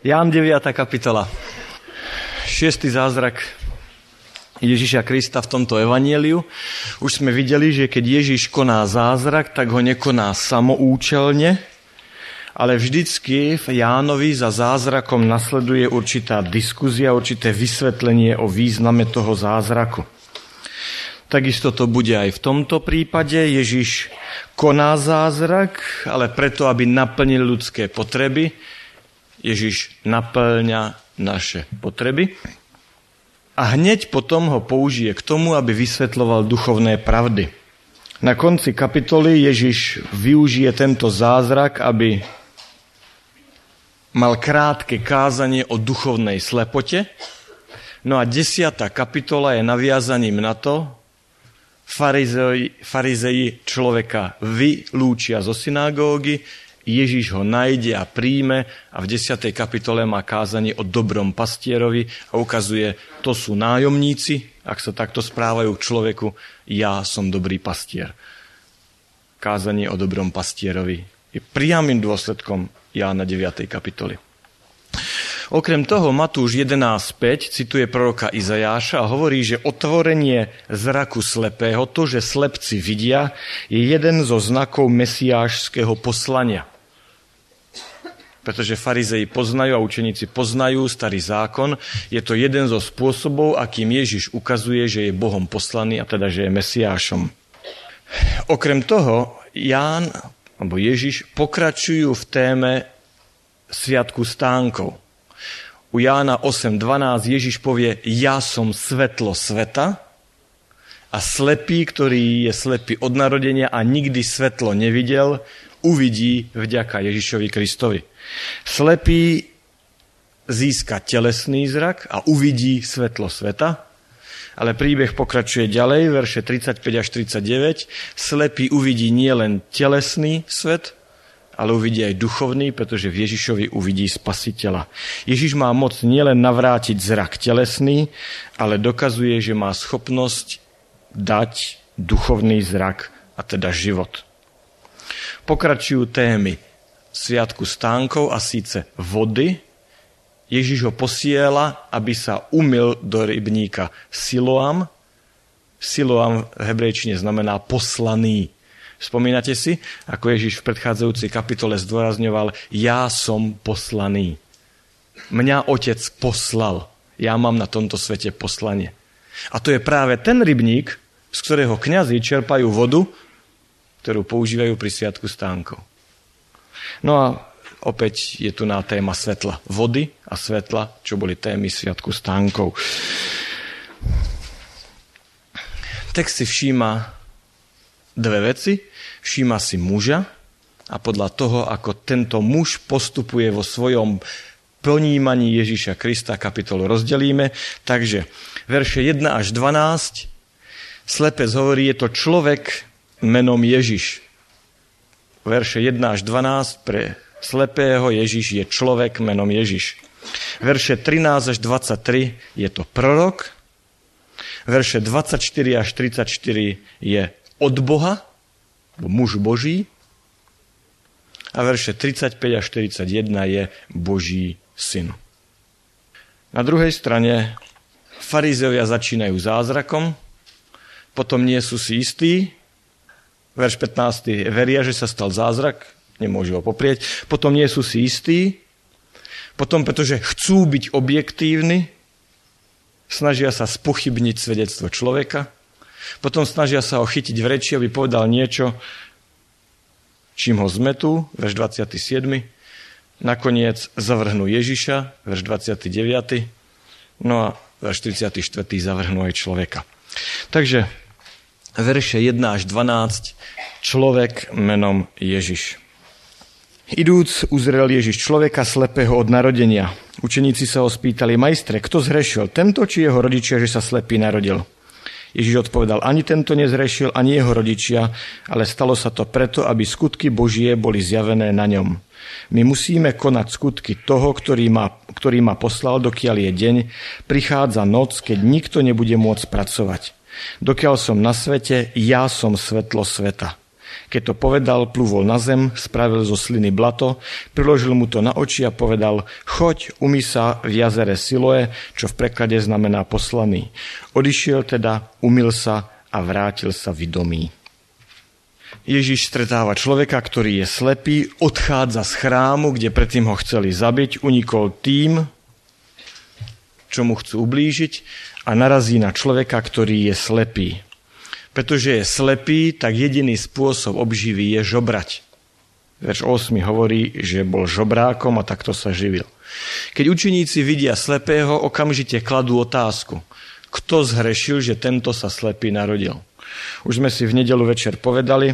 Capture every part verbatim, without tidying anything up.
Ján deviata kapitola. Šiestý zázrak Ježiša Krista v tomto evanjeliu. Už sme videli, že keď Ježiš koná zázrak, tak ho nekoná samoučelne, ale vždycky v Jánovi za zázrakom nasleduje určitá diskuzia, určité vysvetlenie o význame toho zázraku. Takisto to bude aj v tomto prípade. Ježiš koná zázrak, ale preto, aby naplnil ľudské potreby. Ježiš naplňa naše potreby a hneď potom ho použije k tomu, aby vysvetľoval duchovné pravdy. Na konci kapitoly Ježiš využije tento zázrak, aby mal krátke kázanie o duchovnej slepote. No a desiata kapitola je naviazaním na to, farizei, farizei človeka vylúčia zo synagógy, Ježiš ho nájde a príjme a v desiatej kapitole má kázanie o dobrom pastierovi a ukazuje, to sú nájomníci, ak sa takto správajú k človeku, ja som dobrý pastier. Kázanie o dobrom pastierovi je priamym dôsledkom Jána deviatej kapitoly. Okrem toho Matúš jedenásť päť cituje proroka Izajáša a hovorí, že otvorenie zraku slepého, to, že slepci vidia, je jeden zo znakov mesiášského poslania. Pretože farizei poznajú a učeníci poznajú starý zákon, je to jeden zo spôsobov, akým Ježiš ukazuje, že je Bohom poslaný a teda, že je Mesiášom. Okrem toho, Ján alebo Ježiš pokračujú v téme Sviatku stánkov. U Jána osem dvanásť Ježiš povie, ja som svetlo sveta a slepý, ktorý je slepý od narodenia a nikdy svetlo nevidel, uvidí vďaka Ježišovi Kristovi. Slepý získa telesný zrak a uvidí svetlo sveta, ale príbeh pokračuje ďalej, verše tridsaťpäť až tridsaťdeväť. Slepý uvidí nielen telesný svet, ale uvidí aj duchovný, pretože v Ježišovi uvidí Spasiteľa. Ježiš má moc nielen navrátiť zrak telesný, ale dokazuje, že má schopnosť dať duchovný zrak, a teda život. Pokračujú témy Sviatku stánkov a síce vody. Ježiš ho posiela, aby sa umyl do rybníka Siloam. Siloam v hebrejčine znamená poslaný. Spomínate si, ako Ježiš v predchádzajúcej kapitole zdôrazňoval, ja som poslaný. Mňa Otec poslal. Ja mám na tomto svete poslanie. A to je práve ten rybník, z ktorého kňazi čerpajú vodu, ktorú používajú pri Sviatku stánkov. No a opäť je tu na téma svetla vody a svetla, čo boli témy Sviatku stánkov. Text si všíma dve veci. Všíma si muža a podľa toho, ako tento muž postupuje vo svojom ponímaní Ježiša Krista, kapitolu rozdelíme. Takže verše jeden až dvanásť. Slepec hovorí, je to človek menom Ježiš. Verše jeden až dvanásť pre slepého Ježiš je človek menom Ježiš. Verše trinásť až dvadsaťtri je to prorok. Verše dvadsaťštyri až tridsaťštyri je od Boha, muž Boží. A verše tridsaťpäť až štyridsaťjeden je Boží syn. Na druhej strane farizeovia začínajú zázrakom, potom nie sú si istí. Verš pätnásty veria, že sa stal zázrak, nemôžu ho poprieť. Potom nie sú si istí. Potom, pretože chcú byť objektívni, snažia sa spochybniť svedectvo človeka. Potom snažia sa ho chytiť v reči, aby povedal niečo, čím ho zmetú. Verš dvadsiaty siedmy Nakoniec zavrhnú Ježiša, verš dvadsiaty deviaty No a verš tridsiaty štvrtý zavrhnú aj človeka. Takže verše jeden až dvanásť človek menom Ježiš. Idúc uzrel Ježiš človeka slepého od narodenia. Učeníci sa ho spýtali, majstre, kto zhrešil, tento či jeho rodičia, že sa slepý narodil? Ježiš odpovedal, ani tento nezhrešil, ani jeho rodičia, ale stalo sa to preto, aby skutky Božie boli zjavené na ňom. My musíme konať skutky toho, ktorý ma, ktorý ma poslal, dokiaľ je deň, prichádza noc, keď nikto nebude môcť pracovať. Dokiaľ som na svete, ja som svetlo sveta. Keď to povedal, plúvol na zem, spravil zo sliny blato, priložil mu to na oči a povedal, choď, umý sa v jazere Siloe, čo v preklade znamená poslaný. Odišiel teda, umyl sa a vrátil sa vedomý. Ježiš stretáva človeka, ktorý je slepý, odchádza z chrámu, kde predtým ho chceli zabiť, unikol tým, čo mu chcú ublížiť a narazí na človeka, ktorý je slepý. Pretože je slepý, tak jediný spôsob obživy je žobrať. Verš osem hovorí, že bol žobrákom a takto sa živil. Keď učeníci vidia slepého, okamžite kladú otázku. Kto zhrešil, že tento sa slepý narodil? Už sme si v nedeľu večer povedali.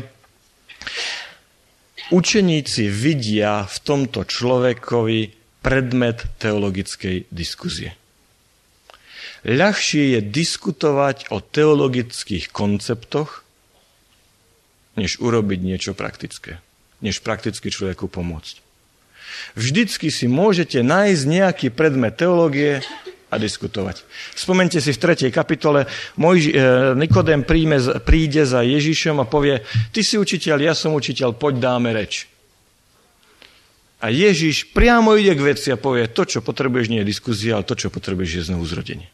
Učeníci vidia v tomto človekovi predmet teologickej diskuzie. Ľahšie je diskutovať o teologických konceptoch, než urobiť niečo praktické. Než prakticky človeku pomôcť. Vždycky si môžete nájsť nejaký predmet teológie a diskutovať. Spomente si v tretej kapitole, Mojži, Nikodém príjme, príde za Ježišom a povie, ty si učiteľ, ja som učiteľ, poď dáme reč. A Ježiš priamo ide k veci a povie, to, čo potrebuješ, nie je diskusia, ale to, čo potrebuješ, je znovu zrodenie.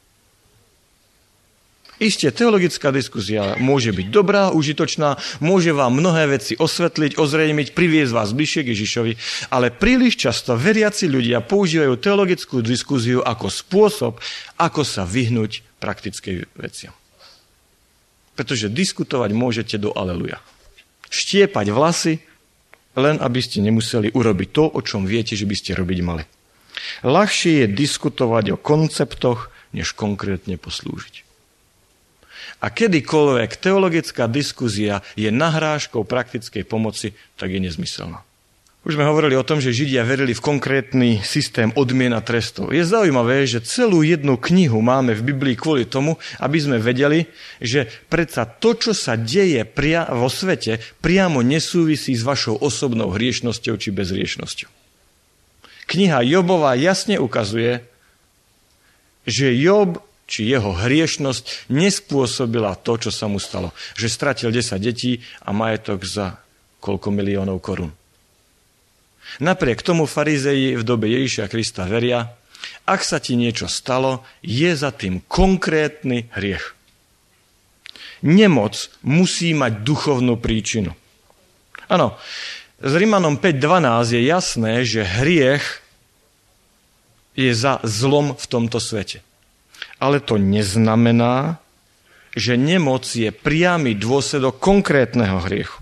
Isté, teologická diskusia môže byť dobrá, užitočná, môže vám mnohé veci osvetliť, ozrejmiť, priviesť vás bližšie k Ježišovi, ale príliš často veriaci ľudia používajú teologickú diskusiu ako spôsob, ako sa vyhnúť praktickej veciam. Pretože diskutovať môžete do aleluja. Štiepať vlasy, len aby ste nemuseli urobiť to, o čom viete, že by ste robiť mali. Ľahšie je diskutovať o konceptoch, než konkrétne poslúžiť. A kedykoľvek teologická diskusia je nahrážkou praktickej pomoci, tak je nezmyselná. Už sme hovorili o tom, že Židia verili v konkrétny systém odmien a trestov. Je zaujímavé, že celú jednu knihu máme v Biblii kvôli tomu, aby sme vedeli, že predsa to, čo sa deje pria- vo svete, priamo nesúvisí s vašou osobnou hriešnosťou či bezhriešnosťou. Kniha Jobova jasne ukazuje, že Job či jeho hriešnosť nespôsobila to, čo sa mu stalo. Že stratil desať detí a majetok za koľko miliónov korún. Napriek tomu farizeji v dobe Ježiša Krista veria, ak sa ti niečo stalo, je za tým konkrétny hriech. Nemoc musí mať duchovnú príčinu. Áno, z Rimanom päť dvanásť je jasné, že hriech je za zlom v tomto svete. Ale to neznamená, že nemoc je priamy dôsledok konkrétneho hriechu.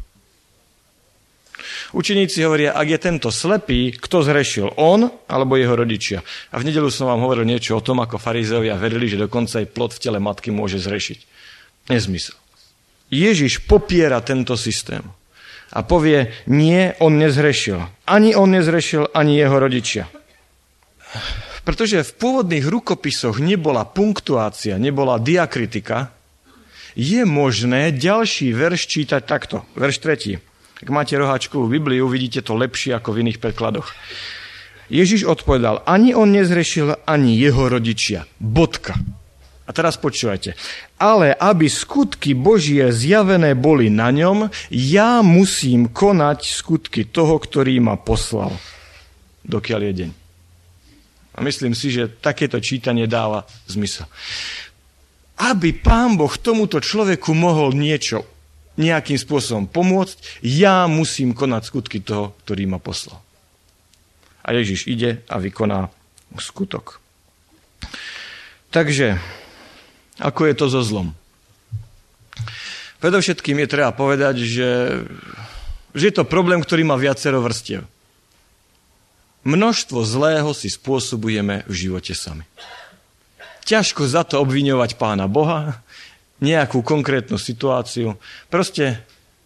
Učeníci hovoria, ak je tento slepý, kto zhrešil? On alebo jeho rodičia? A v nedeľu som vám hovoril niečo o tom, ako farizeovia verili, že dokonca aj plod v tele matky môže zhrešiť. Nezmysel. Ježiš popiera tento systém a povie, nie, on nezhrešil. Ani on nezhrešil, ani jeho rodičia. Pretože v pôvodných rukopisoch nebola punktuácia, nebola diakritika, je možné ďalší verš čítať takto. Verš tretí. Ak máte roháčkovú Bibliu, vidíte to lepšie ako v iných prekladoch. Ježiš odpovedal, ani on nezhrešil, ani jeho rodičia. Bodka. A teraz počúvajte. Ale aby skutky Božie zjavené boli na ňom, ja musím konať skutky toho, ktorý ma poslal. Dokiaľ je deň. A myslím si, že takéto čítanie dáva zmysel. Aby Pán Boh tomuto človeku mohol niečo, nejakým spôsobom pomôcť, ja musím konať skutky toho, ktorý ma poslal. A Ježiš ide a vykoná skutok. Takže, ako je to so zlom? Predovšetkým je treba povedať, že, že je to problém, ktorý má viacero vrstiev. Množstvo zlého si spôsobujeme v živote sami. Ťažko za to obviňovať Pána Boha, nejakú konkrétnu situáciu. Proste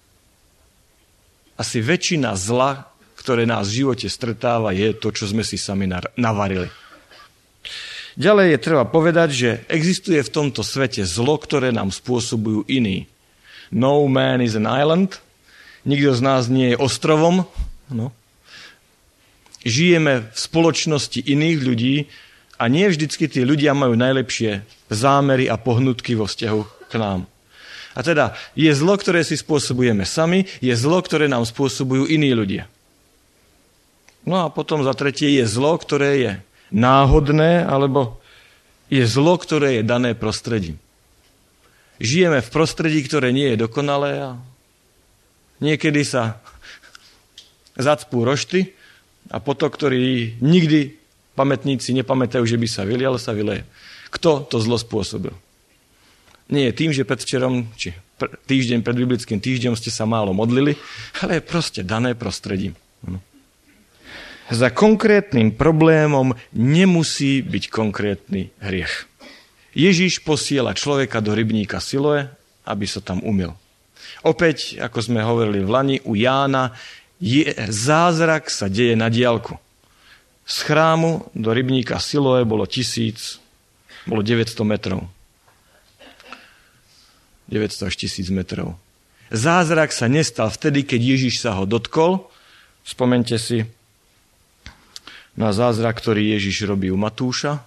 asi väčšina zla, ktoré nás v živote stretáva, je to, čo sme si sami navarili. Ďalej je treba povedať, že existuje v tomto svete zlo, ktoré nám spôsobujú iní. No man is an island. Nikto z nás nie je ostrovom. No. Žijeme v spoločnosti iných ľudí a nie vždycky tí ľudia majú najlepšie zámery a pohnutky vo vzťahu k nám. A teda je zlo, ktoré si spôsobujeme sami, je zlo, ktoré nám spôsobujú iní ľudia. No a potom za tretie je zlo, ktoré je náhodné, alebo je zlo, ktoré je dané prostredím. Žijeme v prostredí, ktoré nie je dokonalé a niekedy sa zacpú rošty a potok, ktorý nikdy pamätníci nepamätajú, že by sa vylial, sa vyleje. Kto to zlo spôsobil? Nie je tým, že predvčerom, či týždeň pred biblickým týždňom ste sa málo modlili, ale je proste dané prostredím. Za konkrétnym problémom nemusí byť konkrétny hriech. Ježiš posiela človeka do rybníka Siloe, aby sa tam umyl. Opäť, ako sme hovorili v Lani, u Jána, je, zázrak sa deje na diaľku. Z chrámu do rybníka Siloe bolo tisíc, bolo deväťsto metrov. deväťsto až tisíc metrov. Zázrak sa nestal vtedy, keď Ježiš sa ho dotkol. Spomente si na zázrak, ktorý Ježiš robí u Matúša.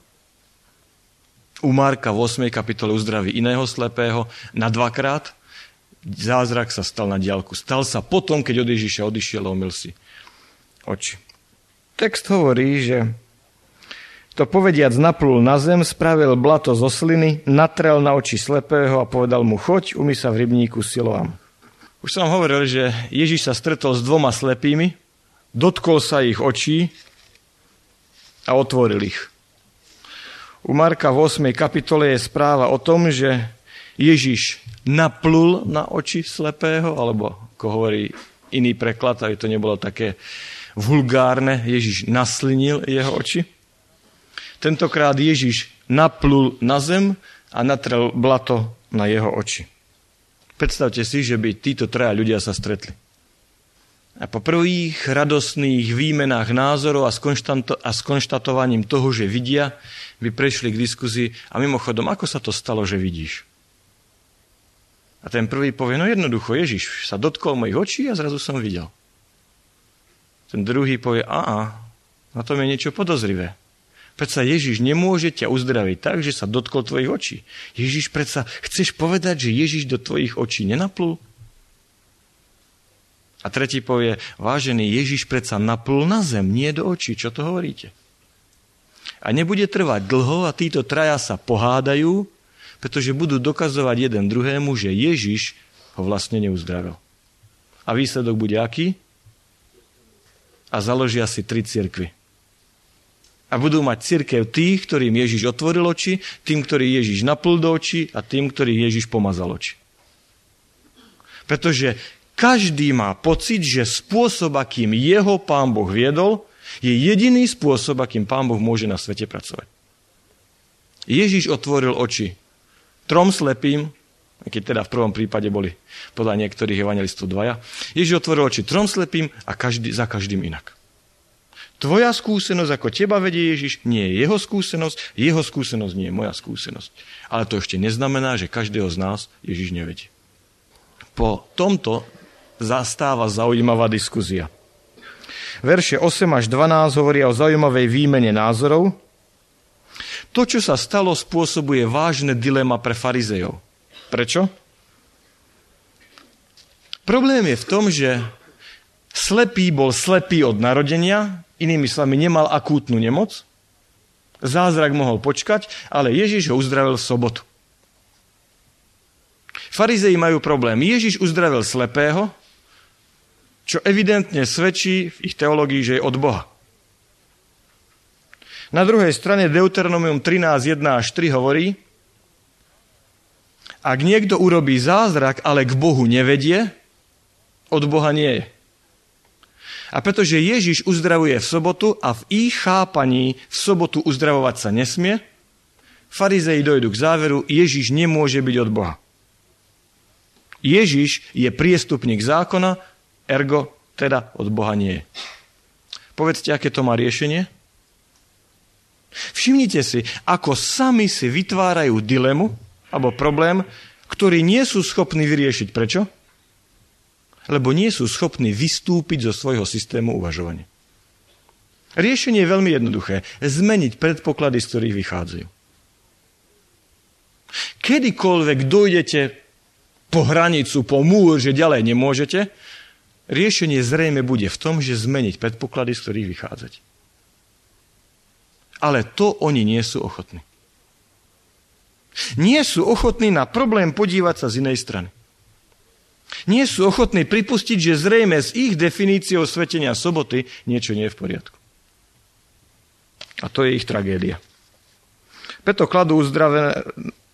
U Marka v ôsmej kapitole uzdraví iného slepého na dvakrát. Zázrak sa stal na diaľku. Stal sa potom, keď od Ježiša odišiel a umyl si oči. Text hovorí, že to povediac naplul na zem, spravil blato zo sliny, natrel na oči slepého a povedal mu, choď, umyj sa v rybníku Siloam. Už som hovoril, že Ježiš sa stretol s dvoma slepými, dotkol sa ich očí a otvoril ich. U Marka v ôsmej kapitole je správa o tom, že Ježiš naplul na oči slepého, alebo ako hovorí iný preklad, aby to nebolo také vulgárne, Ježiš naslinil jeho oči. Tentokrát Ježiš naplul na zem a natrel blato na jeho oči. Predstavte si, že by títo traja ľudia sa stretli. A po prvých radosných výmenách názorov a, a skonštatovaním toho, že vidia, by prešli k diskuzii a mimochodom, ako sa to stalo, že vidíš? A ten prvý povie, no jednoducho, Ježiš sa dotkol mojich očí a zrazu som videl. Ten druhý povie, a na tom je niečo podozrivé. Predsa Ježiš nemôže ťa uzdraviť tak, že sa dotkol tvojich očí. Ježiš predsa, chceš povedať, že Ježiš do tvojich očí nenaplul? A tretí povie, vážený, Ježiš predsa naplul na zem, nie do očí. Čo to hovoríte? A nebude trvať dlho a títo traja sa pohádajú, pretože budú dokazovať jeden druhému, že Ježiš ho vlastne neuzdravil. A výsledok bude aký? A založia si tri cirkvy. A budú mať cirkev tých, ktorým Ježiš otvoril oči, tým, ktorý Ježiš naplul do očí a tým, ktorý Ježiš pomazal oči. Pretože každý má pocit, že spôsob, akým jeho Pán Boh viedol, je jediný spôsob, akým Pán Boh môže na svete pracovať. Ježiš otvoril oči trom slepým, keď teda v prvom prípade boli podľa niektorých evangelistov dvaja. Ježiš otvoril oči trom slepým a každý, za každým inak. Tvoja skúsenosť, ako teba vedie Ježiš, nie je jeho skúsenosť, jeho skúsenosť nie je moja skúsenosť. Ale to ešte neznamená, že každého z nás Ježiš nevedie. Po tomto zastáva zaujímavá diskuzia. Verše osem až dvanásť hovoria o zaujímavej výmene názorov. To, čo sa stalo, spôsobuje vážne dilema pre farizejov. Prečo? Problém je v tom, že slepý bol slepý od narodenia, inými slovami nemal akútnu nemoc, zázrak mohol počkať, ale Ježiš ho uzdravil v sobotu. Farizei majú problém. Ježiš uzdravil slepého, čo evidentne svedčí v ich teológii, že je od Boha. Na druhej strane Deuteronomium trinásť, jeden až tri hovorí, ak niekto urobí zázrak, ale k Bohu nevedie, od Boha nie je. A pretože Ježiš uzdravuje v sobotu a v ich chápaní v sobotu uzdravovať sa nesmie, farizei dojdu k záveru, Ježiš nemôže byť od Boha. Ježiš je priestupník zákona, ergo teda od Boha nie je. Povedzte, aké to má riešenie? Všimnite si, ako sami si vytvárajú dilemu alebo problém, ktorý nie sú schopní vyriešiť. Prečo? Lebo nie sú schopní vystúpiť zo svojho systému uvažovania. Riešenie je veľmi jednoduché. Zmeniť predpoklady, z ktorých vychádzajú. Kedykoľvek dojdete po hranicu, po múr, že ďalej nemôžete, riešenie zrejme bude v tom, že zmeniť predpoklady, z ktorých vychádzať. Ale to oni nie sú ochotní. Nie sú ochotní na problém podívať sa z inej strany. Nie sú ochotní pripustiť, že zrejme s ich definíciou svetenia soboty niečo nie je v poriadku. A to je ich tragédia. Preto kladú uzdravené,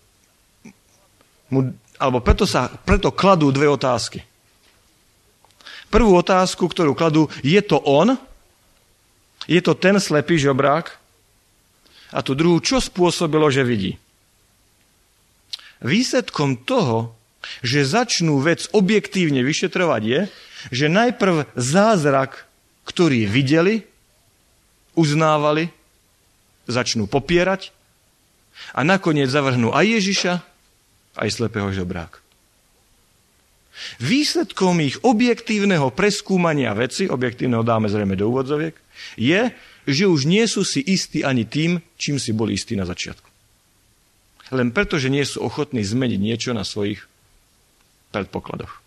alebo preto, sa, preto kladú dve otázky. Prvú otázku, ktorú kladú, je to on? Je to ten slepý žobrák? A tú druhú, čo spôsobilo, že vidí? Výsledkom toho, že začnú vec objektívne vyšetrovať, je, že najprv zázrak, ktorý videli, uznávali, začnú popierať a nakoniec zavrhnú aj Ježiša, aj slepého žobráka. Výsledkom ich objektívneho preskúmania veci, objektívneho dáme zrejme do úvodzoviek, je, že už nie sú si istí ani tým, čím si boli istí na začiatku. Len preto, že nie sú ochotní zmeniť niečo na svojich predpokladoch.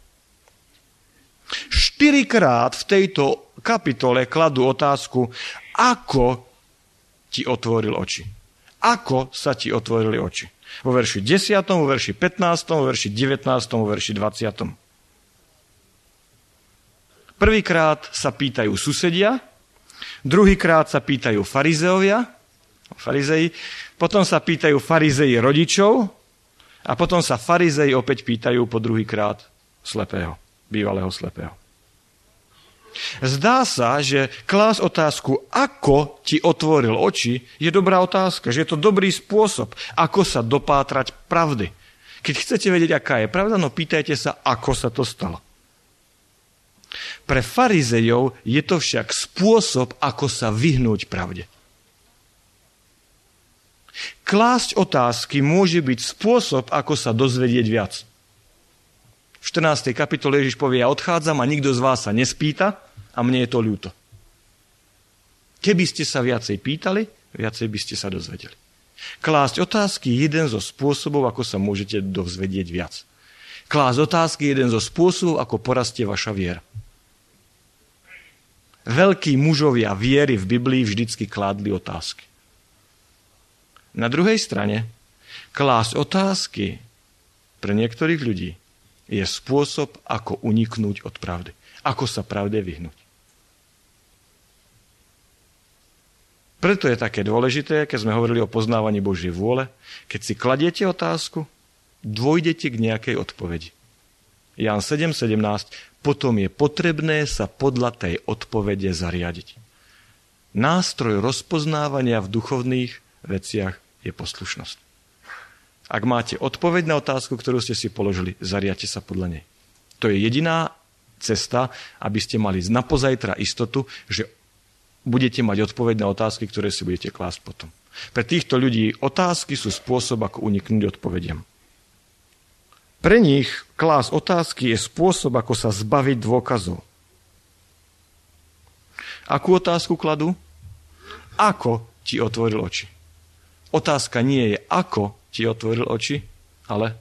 Štyrikrát v tejto kapitole kladú otázku, ako ti otvoril oči. Ako sa ti otvorili oči. Vo verši desiatom, vo verši pätnástom, vo verši devätnástom, vo verši dvadsiatom. Prvýkrát sa pýtajú susedia, druhýkrát sa pýtajú farizeovia, farizei, potom sa pýtajú farizei rodičov a potom sa farizei opäť pýtajú po druhýkrát slepého, bývalého slepého. Zdá sa, že klás otázku, ako ti otvoril oči, je dobrá otázka, že je to dobrý spôsob, ako sa dopátrať pravdy. Keď chcete vedieť, aká je pravda, no pýtajte sa, ako sa to stalo. Pre farizejov je to však spôsob, ako sa vyhnúť pravde. Klásť otázky môže byť spôsob, ako sa dozvedieť viac. V štrnástej kapitole Ježiš povie, ja odchádzam a nikto z vás sa nespýta a mne je to ľúto. Keby ste sa viacej pýtali, viacej by ste sa dozvedeli. Klásť otázky je jeden zo spôsobov, ako sa môžete dozvedieť viac. Klásť otázky je jeden zo spôsobov, ako porastie vaša viera. Veľkí mužovia viery v Biblii vždycky kládli otázky. Na druhej strane, klásť otázky pre niektorých ľudí je spôsob, ako uniknúť od pravdy. Ako sa pravde vyhnúť. Preto je také dôležité, keď sme hovorili o poznávaní Božej vôle, keď si kladiete otázku, dôjdete k nejakej odpovedi. Ján sedem sedemnásť. Potom je potrebné sa podľa tej odpovede zariadiť. Nástroj rozpoznávania v duchovných veciach je poslušnosť. Ak máte odpoveď na otázku, ktorú ste si položili, zariadte sa podľa nej. To je jediná cesta, aby ste mali na pozajtra istotu, že budete mať odpoveď na otázky, ktoré si budete klásť potom. Pre týchto ľudí otázky sú spôsob, ako uniknúť odpovediam. Pre nich klásť otázky je spôsob, ako sa zbaviť dôkazov. Akú otázku kladú? Ako ti otvoril oči? Otázka nie je, ako ti otvoril oči, ale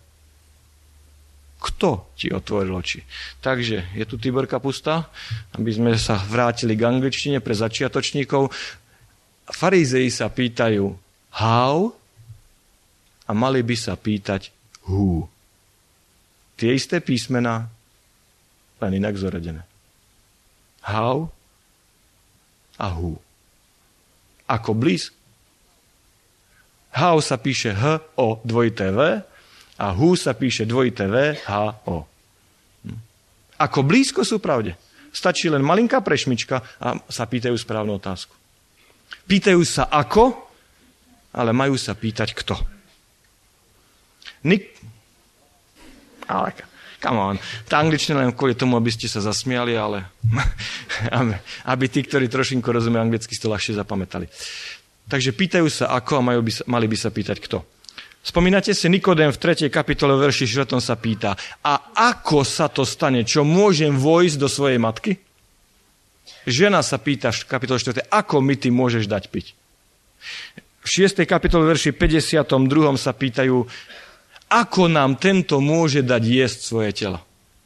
kto ti otvoril oči. Takže je tu Tiborka pustá, aby sme sa vrátili k angličtine pre začiatočníkov. Farizei sa pýtajú how a mali by sa pýtať who. Tie isté písmená, len inak zoradené. How a who. Ako blízko. How sa píše H O dvojité V a who sa píše dvojité V H O. Ako blízko sú pravde. Stačí len malinká prešmička a sa pýtajú správnu otázku. Pýtajú sa ako, ale majú sa pýtať kto. Nik... Ale, come on. Tá angličtina len kvôli tomu, aby ste sa zasmiali, ale aby tí, ktorí trošinku rozumejú anglicky, to ľahšie zapamätali. Takže pýtajú sa ako a majú by sa, mali by sa pýtať kto. Spomínate si, Nikodém v tretej kapitole verši štyri sa pýta, a ako sa to stane, čo môžem vojsť do svojej matky? Žena sa pýta v kapitole štyri, ako mi ty môžeš dať piť? V šiestej kapitole verši päťdesiatom druhom sa pýtajú, ako nám tento môže dať jesť svoje telo.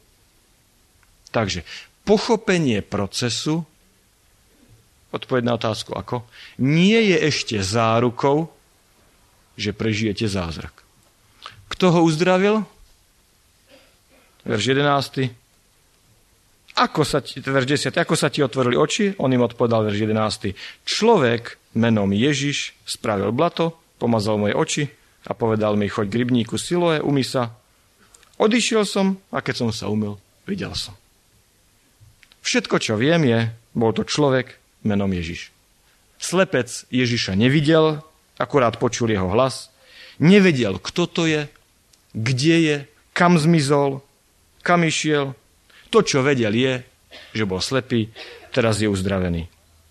Takže pochopenie procesu, odpoveď na otázku ako, nie je ešte zárukou, že prežijete zázrak. Kto ho uzdravil? Verš jedenásty. Ako sa ti, verš desiaty. Ako sa ti otvorili oči? On im odpovedal, verš jedenásty. Človek menom Ježiš spravil blato, pomazal moje oči a povedal mi, choď k rybníku Siloé, umyj sa. Odišiel som a keď som sa umyl, videl som. Všetko, čo viem, je, bol to človek menom Ježiš. Slepec Ježiša nevidel, akurát počul jeho hlas, nevedel, kto to je, kde je, kam zmizol, kam išiel. To, čo vedel, je, že bol slepý, teraz je uzdravený.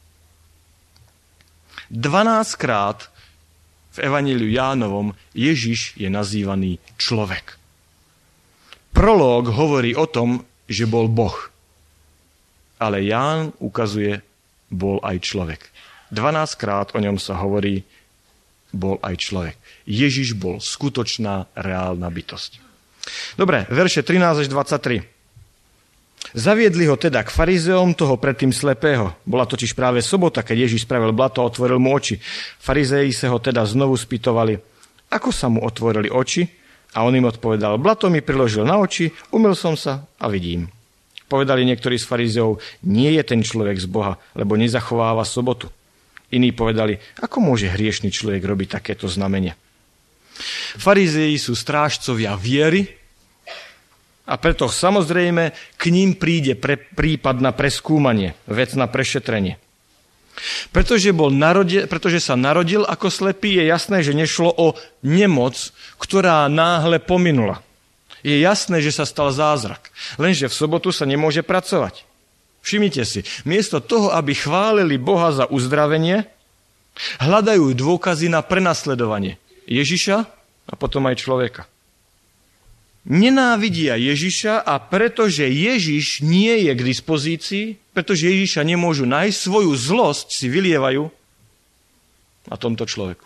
dvanásťkrát v Evanjeliu Jánovom Ježiš je nazývaný človek. Prológ hovorí o tom, že bol Boh. Ale Ján ukazuje, bol aj človek. dvanásťkrát o ňom sa hovorí, bol aj človek. Ježiš bol skutočná, reálna bytosť. Dobre, verše trinásť až dvadsaťtri. Zaviedli ho teda k farizeom, toho predtým slepého. Bola totiž práve sobota, keď Ježiš spravil blato a otvoril mu oči. Farizei sa ho teda znovu spýtovali, ako sa mu otvorili oči? A on im odpovedal, blato mi priložil na oči, umyl som sa a vidím. Povedali niektorí z farizeov, nie je ten človek z Boha, lebo nezachováva sobotu. Iní povedali, ako môže hriešný človek robiť takéto znamenia? Farizei sú strážcovia viery a preto samozrejme k ním príde pre, prípad na preskúmanie, vec na prešetrenie. Pretože, bol narode, pretože sa narodil ako slepý, je jasné, že nešlo o nemoc, ktorá náhle pominula. Je jasné, že sa stal zázrak. Lenže v sobotu sa nemôže pracovať. Všimnite si, miesto toho, aby chválili Boha za uzdravenie, hľadajú dôkazy na prenasledovanie Ježiša a potom aj človeka. Nenávidia Ježiša a pretože Ježiš nie je k dispozícii, pretože Ježiša nemôžu nájsť, svoju zlosť si vylievajú na tomto človeku.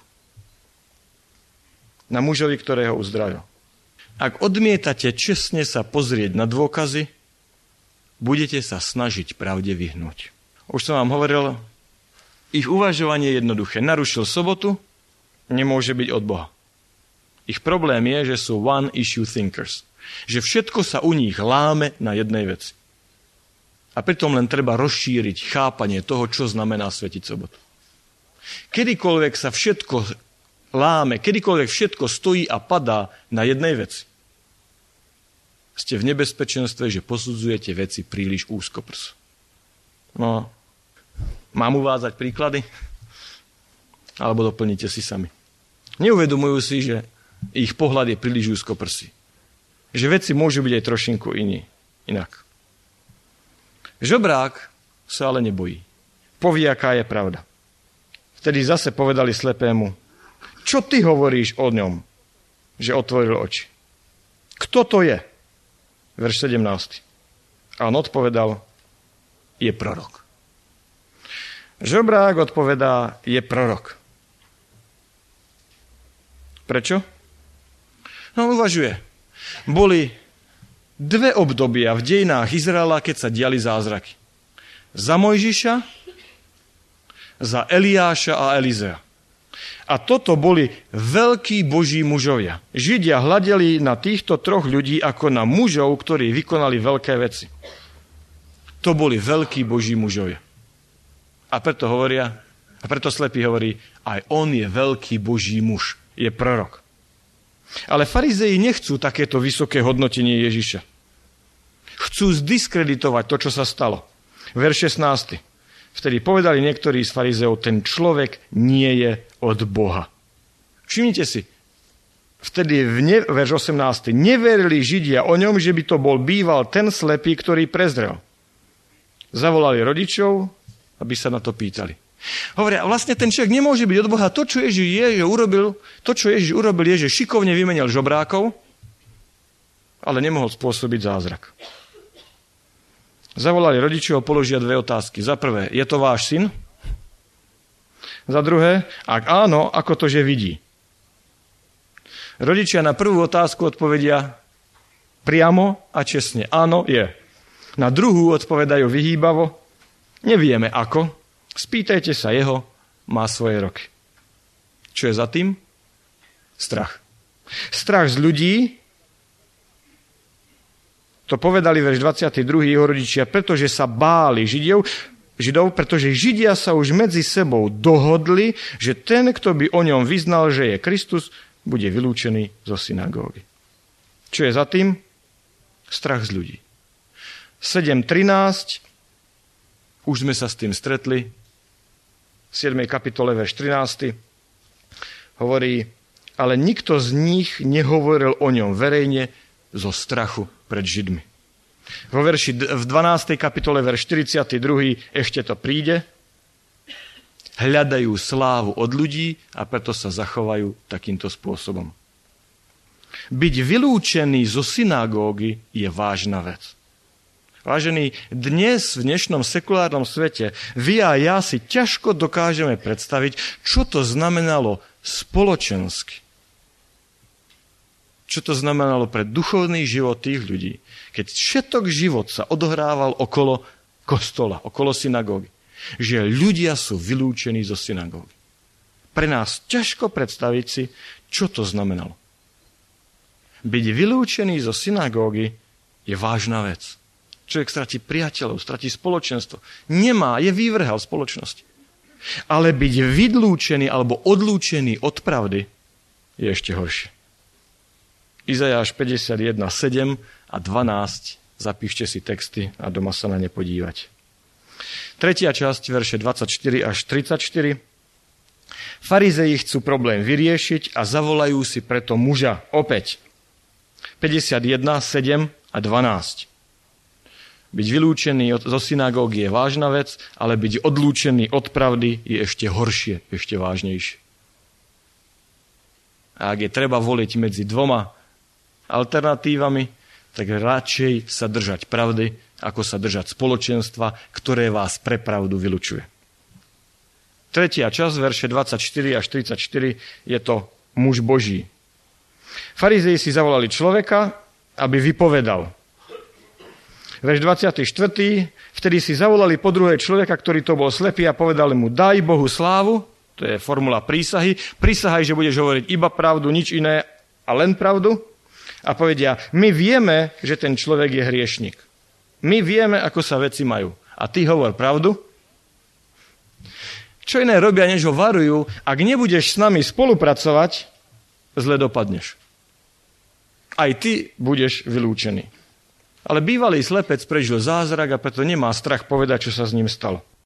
Na mužovi, ktorého uzdravil. Ak odmietate čestne sa pozrieť na dôkazy, budete sa snažiť pravde vyhnúť. Už som vám hovoril, ich uvažovanie je jednoduché. Narušil sobotu, nemôže byť od Boha. Ich problém je, že sú one issue thinkers. Že všetko sa u nich láme na jednej veci. A pritom len treba rozšíriť chápanie toho, čo znamená svetiť sobotu. Kedykoľvek sa všetko láme, kedykoľvek všetko stojí a padá na jednej veci, ste v nebezpečenstve, že posudzujete veci príliš úzkoprso. No, mám uvádzať príklady? Alebo doplníte si sami. Neuvedomujú si, že ich pohľad je príliš úzkoprsý. Že veci môžu byť aj trošinku iný, inak. Žobrák sa ale nebojí. Povie, aká je pravda. Vtedy zase povedali slepému, čo ty hovoríš o ňom, že otvoril oči? Kto to je? Verš sedemnásty. A on odpovedal, je prorok. Žobrák odpovedá, je prorok. Prečo? No uvažuje. Boli dve obdobia v dejinách Izraela, keď sa diali zázraky. Za Mojžiša, za Eliáša a Elizea. A toto boli veľkí boží mužovia. Židia hľadeli na týchto troch ľudí ako na mužov, ktorí vykonali veľké veci. To boli veľkí boží mužovia. A preto hovoria, a preto slepý hovorí, aj on je veľký boží muž, je prorok. Ale farizei nechcú takéto vysoké hodnotenie Ježiša. Chcú zdiskreditovať to, čo sa stalo. Verš šestnásty. Vtedy povedali niektorí z farizeov, ten človek nie je od Boha. Všimnite si, vtedy v ne, verš osemnásty. Neverili Židia o ňom, že by to bol býval ten slepý, ktorý prezrel. Zavolali rodičov, aby sa na to pýtali. Hovoria, vlastne ten človek nemôže byť od Boha. To, čo Ježiš je, že urobil, to, čo Ježiš urobil, je, že šikovne vymenil žobrákov, ale nemohol spôsobiť zázrak. Zavolali rodičov a položia dve otázky. Za prvé, je to váš syn? Za druhé, ak áno, ako to, že vidí? Rodičia na prvú otázku odpovedia priamo a čestne. Áno, je. Na druhú odpovedajú vyhýbavo. Nevieme ako. Spýtajte sa jeho, má svoje roky. Čo je za tým? Strach. Strach z ľudí, to povedali verš dvadsiaty druhý jeho rodičia, pretože sa báli Židov, Židov, pretože Židia sa už medzi sebou dohodli, že ten, kto by o ňom vyznal, že je Kristus, bude vylúčený zo synagógy. Čo je za tým? Strach z ľudí. sedem trinásť, už sme sa s tým stretli, v siedmej kapitole, verš trinásty, hovorí, ale nikto z nich nehovoril o ňom verejne zo strachu pred Židmi. Vo verši, v dvanástej kapitole, verš štyridsiaty druhý, ešte to príde, hľadajú slávu od ľudí a preto sa zachovajú takýmto spôsobom. Byť vylúčený zo synagógy je vážna vec. Vážení, dnes v dnešnom sekulárnom svete vy a ja si ťažko dokážeme predstaviť, čo to znamenalo spoločensky. Čo to znamenalo pre duchovný život tých ľudí, keď všetok život sa odohrával okolo kostola, okolo synagógy. Že ľudia sú vylúčení zo synagógy. Pre nás ťažko predstaviť si, čo to znamenalo. Byť vylúčený zo synagógy je vážna vec. Človek stratí priateľov, stratí spoločenstvo. Nemá, je vývrhal spoločnosti. Ale byť vylúčený alebo odlúčený od pravdy je ešte horšie. Izajáš päťdesiatjeden sedem a dvanásť. Zapíšte si texty a doma sa na ne podívať. Tretia časť, verše dvadsaťštyri až tridsaťštyri. Farizei chcú problém vyriešiť a zavolajú si preto muža opäť. päťdesiatjeden sedem a dvanásť. Byť vylúčený zo synagógy je vážna vec, ale byť odlúčený od pravdy je ešte horšie, ešte vážnejšie. A ak je treba voliť medzi dvoma alternatívami, tak radšej sa držať pravdy, ako sa držať spoločenstva, ktoré vás pre pravdu vylučuje. Tretia časť, verše dvadsaťštyri až tridsaťštyri, je to muž Boží. Farizei si zavolali človeka, aby vypovedal. Verš dvadsiaty štvrtý. Vtedy si zavolali po druhé človeka, ktorý to bol slepý a povedali mu, daj Bohu slávu, to je formula prísahy, prisahaj, že budeš hovoriť iba pravdu, nič iné a len pravdu. A povedia, my vieme, že ten človek je hriešnik. My vieme, ako sa veci majú. A ty hovor pravdu. Čo iné robia, než ho varujú, ak nebudeš s nami spolupracovať, zle dopadneš. Aj ty budeš vylúčený. Ale bývalý slepec prežil zázrak a preto nemá strach povedať, čo sa s ním stalo.